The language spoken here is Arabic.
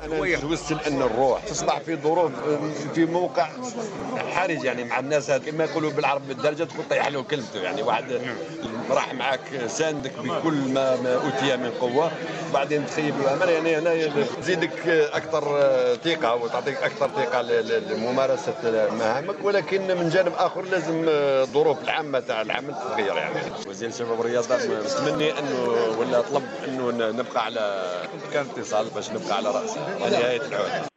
انا تجوزت ان الروح تصبح في ظروف، في موقع حرج يعني مع الناس، كما يقولوا بالعربي بالدرجه تكون طيح له كلمته، يعني واحد راح معك ساندك بكل ما اوتي من قوه، وبعدين تخيب له امل، يعني هنا تزيدك اكثر ثقه وتعطيك اكثر ثقه لممارسه مهامك. ولكن من جانب اخر لازم الظروف العامه تاع العمل تتغير. يعني وزير الشباب والرياضه متمني انه ولا طلب انه نبقى على كان اتصال باش نبقى على راس نهايه العهد.